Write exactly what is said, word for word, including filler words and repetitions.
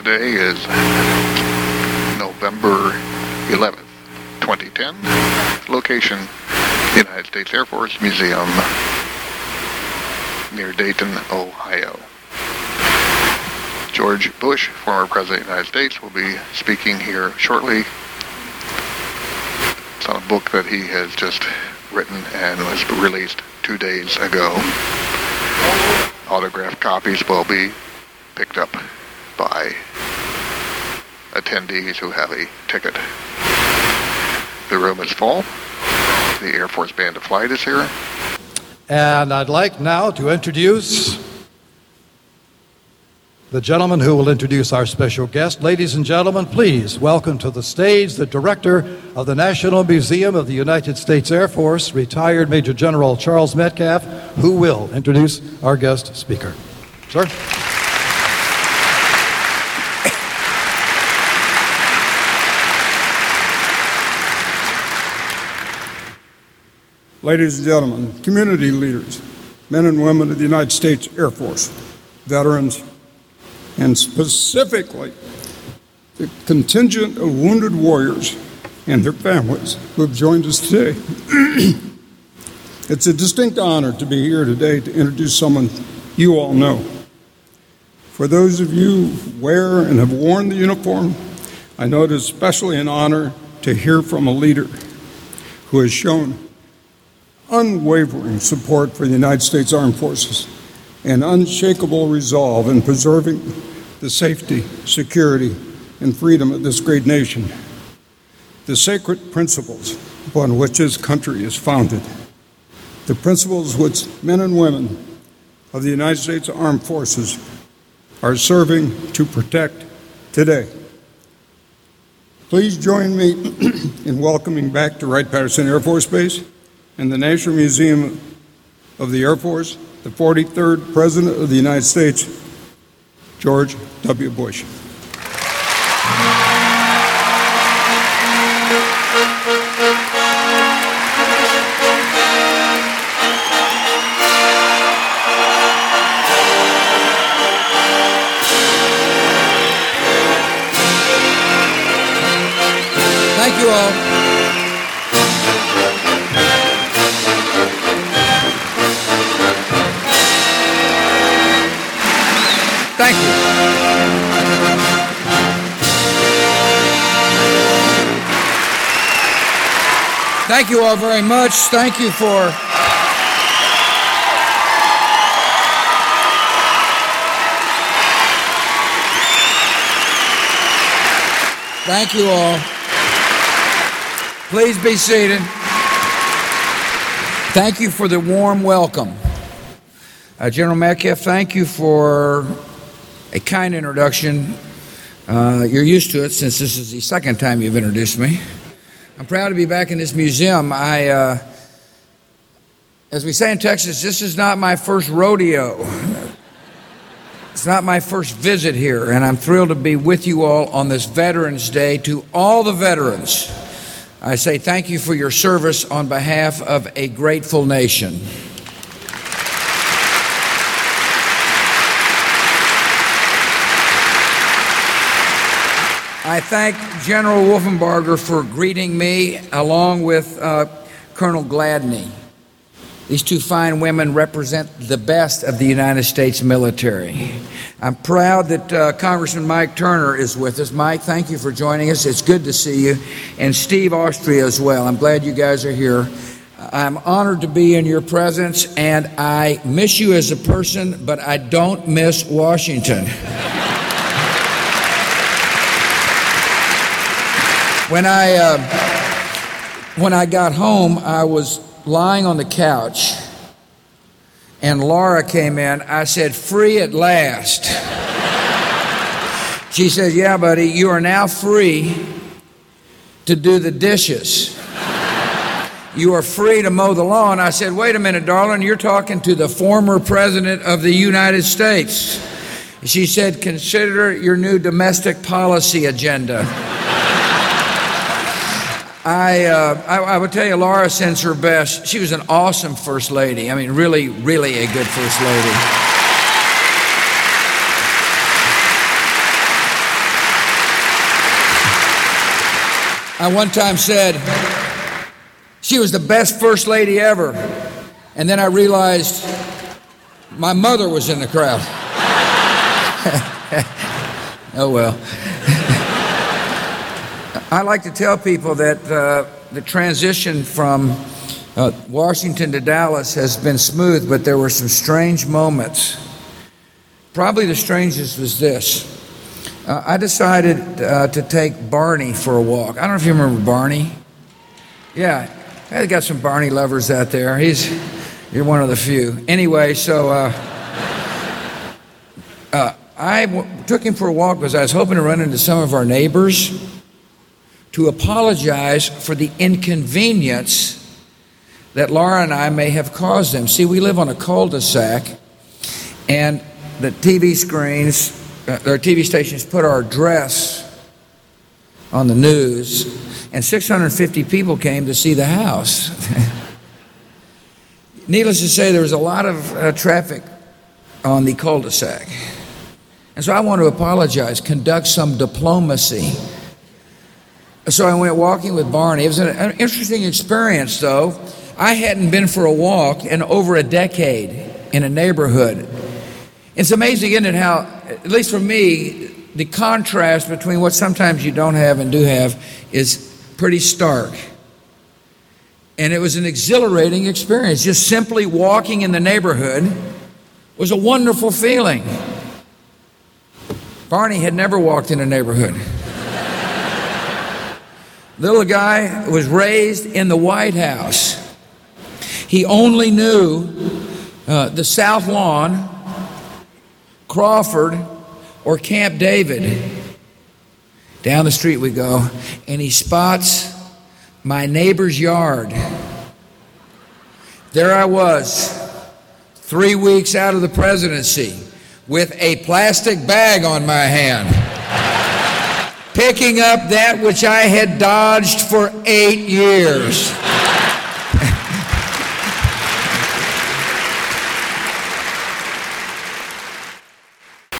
today is November eleventh, twenty ten. Location, United States Air Force Museum near Dayton, Ohio. George Bush, former President of the United States, will be speaking here shortly. It's on a book that he has just written and was released two days ago. Autographed copies will be picked up by attendees who have a ticket. The room is full. The Air Force Band of Flight is here. And I'd like now to introduce the gentleman who will introduce our special guest. Ladies and gentlemen, please welcome to the stage the Director of the National Museum of the United States Air Force, retired Major General Charles Metcalf, who will introduce our guest speaker. Sir? Ladies and gentlemen, community leaders, men and women of the United States Air Force, veterans, and specifically the contingent of wounded warriors and their families who have joined us today. It's a distinct honor to be here today to introduce someone you all know. For those of you who wear and have worn the uniform, I know it is especially an honor to hear from a leader who has shown unwavering support for the United States Armed Forces and unshakable resolve in preserving the safety, security, and freedom of this great nation, the sacred principles upon which this country is founded, the principles which men and women of the United States Armed Forces are serving to protect today. Please join me in welcoming back to Wright-Patterson Air Force Base and the National Museum of the Air Force, the forty-third President of the United States, George W. Bush. Thank you all. Thank you. Thank you all very much. Thank you for Thank you all. Please be seated. Thank you for the warm welcome. Uh, General Metcalf, thank you for a kind introduction. Uh, you're used to it since this is the second time you've introduced me. I'm proud to be back in this museum. I, uh, as we say in Texas, this is not my first rodeo. It's not my first visit here, and I'm thrilled to be with you all on this Veterans Day. To all the veterans, I say thank you for your service on behalf of a grateful nation. I thank General Wolfenbarger for greeting me, along with uh, Colonel Gladney. These two fine women represent the best of the United States military. I'm proud that uh, Congressman Mike Turner is with us. Mike, thank you for joining us. It's good to see you. And Steve Austria as well. I'm glad you guys are here. I'm honored to be in your presence, and I miss you as a person, but I don't miss Washington. When I, uh, when I got home, I was lying on the couch, and Laura came in. I said, "Free at last." She said, "Yeah, buddy, you are now free to do the dishes. You are free to mow the lawn." I said, "Wait a minute, darling, you're talking to the former President of the United States." She said, "Consider your new domestic policy agenda." I, uh, I, I would tell you, Laura sends her best. She was an awesome First Lady. I mean, really, really a good First Lady. I one time said she was the best first lady ever, and then I realized my mother was in the crowd. Oh well. I like to tell people that uh, the transition from uh, Washington to Dallas has been smooth, but there were some strange moments. Probably the strangest was this. Uh, I decided uh, to take Barney for a walk. I don't know if you remember Barney. Yeah, I got some Barney lovers out there. He's, you're one of the few. Anyway, so uh, uh, I w- took him for a walk because I was hoping to run into some of our neighbors to apologize for the inconvenience that Laura and I may have caused them. See, we live on a cul-de-sac, and the T V screens, uh, our T V stations put our address on the news, and six hundred fifty people came to see the house. Needless to say, there was a lot of uh, traffic on the cul-de-sac. And so I want to apologize, conduct some diplomacy. So I went walking with Barney. It was an, an interesting experience, though. I hadn't been for a walk in over a decade in a neighborhood. It's amazing, isn't it, how, at least for me, the contrast between what sometimes you don't have and do have is pretty stark. And it was an exhilarating experience. Just simply walking in the neighborhood was a wonderful feeling. Barney had never walked in a neighborhood. Little guy was raised in the White House. He only knew uh, the South Lawn, Crawford, or Camp David. Down the street we go, and he spots my neighbor's yard. There I was, three weeks out of the presidency, with a plastic bag on my hand, picking up that which I had dodged for eight years.